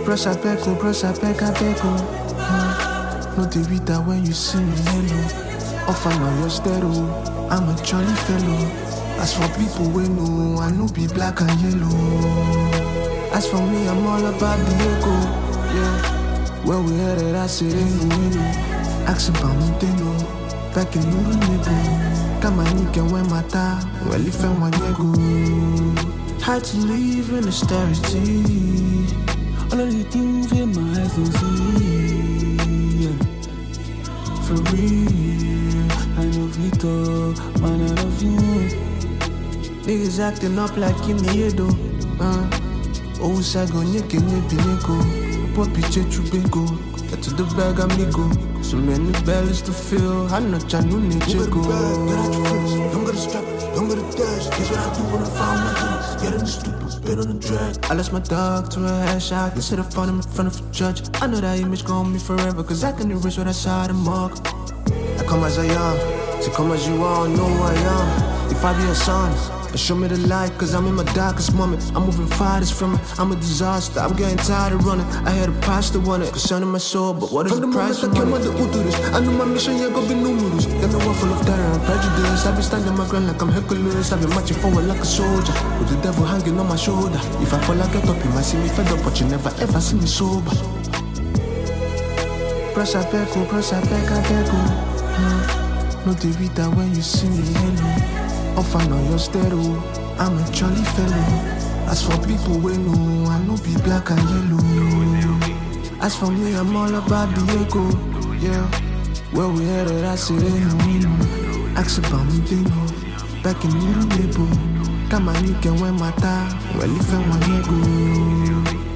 Bros, I beg, no, they read that when you see me, hello. Off and on your stereo, I'm a jolly fellow. As for people we know, I know be black and yellow. As for me, I'm all about the echo, yeah. Where we headed, I said, no. Ask about me, they know. Back in Nuru Nebo, come on, you when my time, well, if I want to go. Had to leave in austerity. All of the things in my eyes don't see, yeah. For real, I know Vito, man, I love you. Niggas acting up like in the head, oh, Sago, Nick, and Nipinego. Poppy, Chechubigo, get to the bag, amigo. So many bells to fill, I know Chanu, Nichego. Don't get a strap, don't get a dash. Guess what I do when I found my guns? Get in the stupid, spit on the drag. I lost my dog to a headshot, instead of finding him in front of a judge. I know that image gon' on me forever, cause I can erase what I saw the mark. I come as I am, so come as you all know who I am. If I be a son, show me the light, cause I'm in my darkest moment. I'm moving farthest from it, I'm a disaster. I'm getting tired of running, I had a price to want it, concerning my soul, but what is the price of money? I know my mission, yeah, go be numerous. Got no one full of terror and prejudice. I be standing my ground like I'm Hercules. I be marching forward like a soldier, with the devil hanging on my shoulder. If I fall, I get up, you might see me fed up, but you never ever see me sober. Bros, I beg, no, they read that when you see me, hello. Off and on your stereo, I'm a jolly fellow. As for people we know, I know be black and yellow. As for me, I'm all about the echo, yeah. Where we headed, I said, no. Ask about me, they know. Back in Nuru Nebo, come on, you can wear my tie. Well, if I want to go.